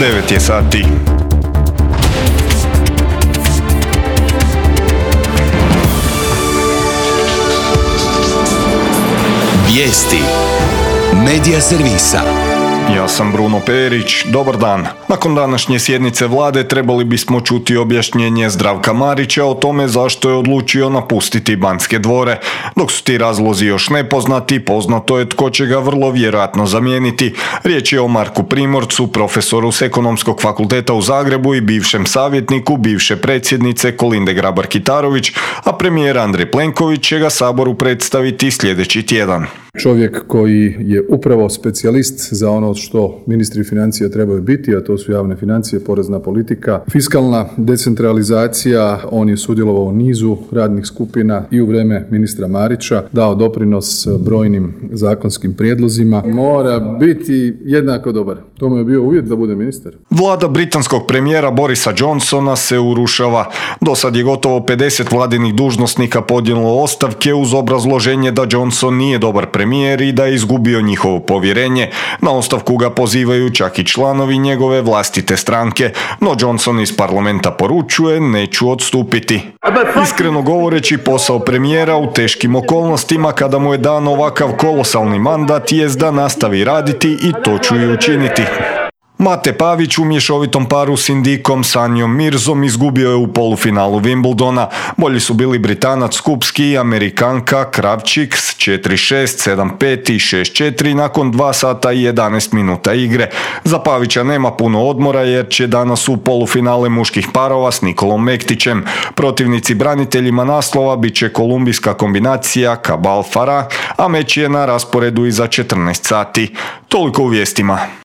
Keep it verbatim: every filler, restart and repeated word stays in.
devet je sati. Vijesti Medija servisa. Ja sam Bruno Perić, dobar dan. Nakon današnje sjednice vlade trebali bismo čuti objašnjenje Zdravka Marića o tome zašto je odlučio napustiti Banske dvore. Dok su ti razlozi još nepoznati, poznato je tko će ga vrlo vjerojatno zamijeniti. Riječ je o Marku Primorcu, profesoru s Ekonomskog fakulteta u Zagrebu i bivšem savjetniku bivše predsjednice Kolinde Grabar-Kitarović, a premijer Andrej Plenković će ga Saboru predstaviti sljedeći tjedan. Čovjek koji je upravo specijalist za ono što ministri financija trebaju biti, a to su javne financije, porezna politika, fiskalna decentralizacija. On je sudjelovao u nizu radnih skupina i u vrijeme ministra Marića, dao doprinos brojnim zakonskim prijedlozima. Mora biti jednako dobar. To mu je bio uvjet da bude ministar. Vlada britanskog premijera Borisa Johnsona se urušava. Do sad je gotovo pedeset vladinih dužnosnika podnijelo ostavke uz obrazloženje da Johnson nije dobar premijer i da je izgubio njihovo povjerenje. Na ostavku ga pozivaju čak i članovi njegove vlastite stranke, no Johnson iz parlamenta poručuje: neću odstupiti. Iskreno govoreći, posao premijera u teškim okolnostima kada mu je dan ovakav kolosalni mandat jest da nastavi raditi i to ću i učiniti. Mate Pavić u mješovitom paru s Indikom Sanjom Mirzom izgubio je u polufinalu Wimbledona. Bolji su bili Britanac Skupski i Amerikanka Kravčik s četiri šest, sedam pet i šest četiri nakon dva sata i jedanaest minuta igre. Za Pavića nema puno odmora jer će danas u polufinale muških parova s Nikolom Mektićem. Protivnici braniteljima naslova bit će kolumbijska kombinacija Cabal Farah, a meč je na rasporedu i za četrnaest sati. Toliko u vijestima.